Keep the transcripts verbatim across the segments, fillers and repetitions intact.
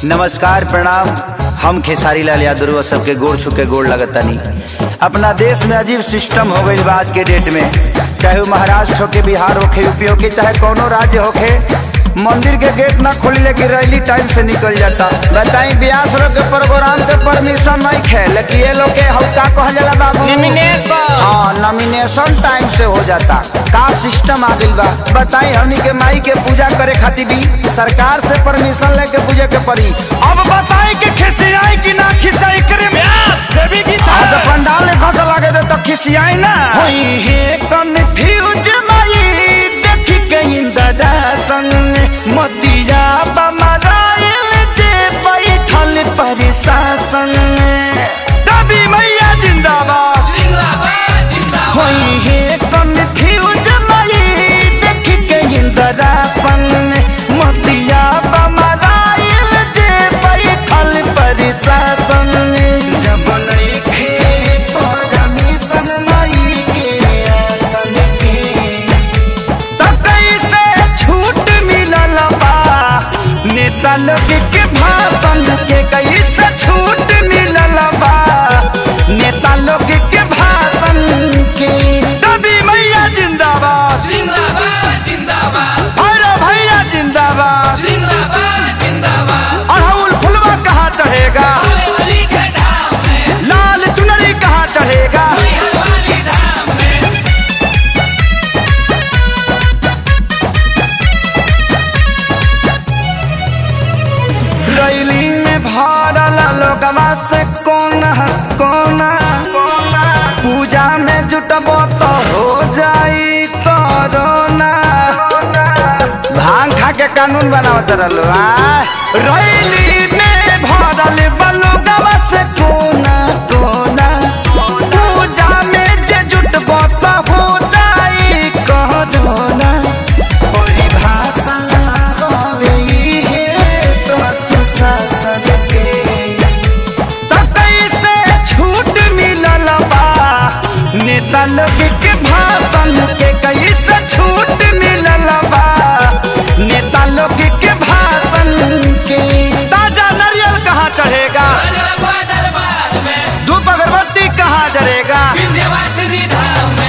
नमस्कार प्रणाम। हम खेसारी लाल यादव सबके गोड़ छुके गोड़ लगतानी। अपना देश में अजीब सिस्टम हो गई आज के डेट में, चाहे वो महाराष्ट्र होके, बिहार होके, यूपी होके, चाहे कोनो राज्य होके, मंदिर के गेट ना खोली लेकिन रैली टाइम से निकल जाता। बताई ब्यास लोग के प्रोग्राम के परमिशन नहीं खे, लेकिन ये लोग के हल्का कह जाला बाबू नॉमिनेशन। हाँ, नॉमिनेशन टाइम से हो जाता। का सिस्टम आ गइल बा। बताई हमनी के माई के पूजा करे खातिर भी सरकार से परमिशन लेके पूजे के पड़ी। अब बताई कि खिसियाई कि ना खिसियाई करे ब्यास देवी की आज पंडाल ने खर्च लागे दे तो खिसियाई ना होई है कन्फ्यूज माई देखी कहीं दादा संग मतिया बमराइल जे बैठल प्रशासन तभी मैया जिंदाबाद जिंदाबाद जिंदाबाद होई है कन्फ्यूज माई देखी कहीं दादा संग मतिया बमराइल जे बैठल प्रशासन जब नइखे परमिशन माई के आसन के त कैसे छूट मिलल बा नेता लोग के भाषण के कैसे छूट मिलल बा नेता लोग के भाषण के तभी मैया जिंदाबाद जिंदाबाद जिंदाबाद अरे भैया जिंदाबाद जिंदाबाद जिंदाबाद अड़हुल फुलवा कहाँ चढ़ेगा वाली के धाम में लाल चुनरी कहाँ चढ़ेगा वाली धाम में रैली में भरल लोगवा से कोना कोना पूजा में जुटबो तो हो जाई कोरोना। भांग खा के कानून बनावत रहलो आ रैली में भरल लोगवा से कोना कोना पूजा में जे जुटबो तो हो जाई कोरोना। परिभाषा होवे है तो शासन के त कैसे छूट मिलल बा नेता लोग के भाषण के कैसे छूट मिलल बा नेता लोग के भाषण के। ताजा नारियल कहाँ चढ़ेगा दरबार दरबार में धूप अगरबत्ती कहाँ जरेगा विंध्यवासिनी धाम में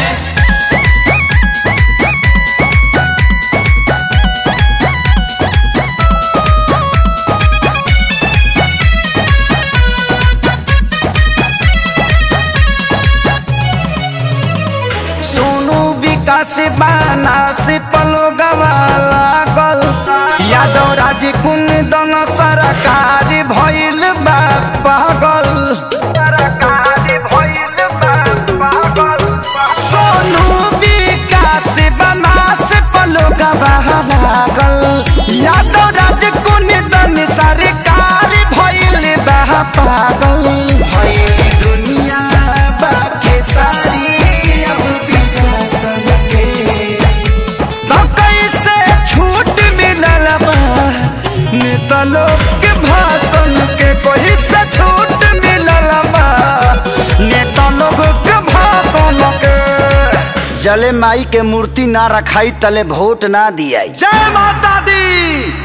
सोनू विकास बाना से पलो लागल यादव राज कुन दन सरकार भइल बा पागल सोनू विकास बाना से पलो लागल यादव राज कुन दन सरकार भइल बा पागल भइल दुनिया बाके सारी कैसे छूट मिलल बा नेता लोग के भाषण के कोई से छूट मिलल बा नेता लोग के भाषण के। जले माई के मूर्ति ना रखाई तले वोट ना दियाई। जय माता दी।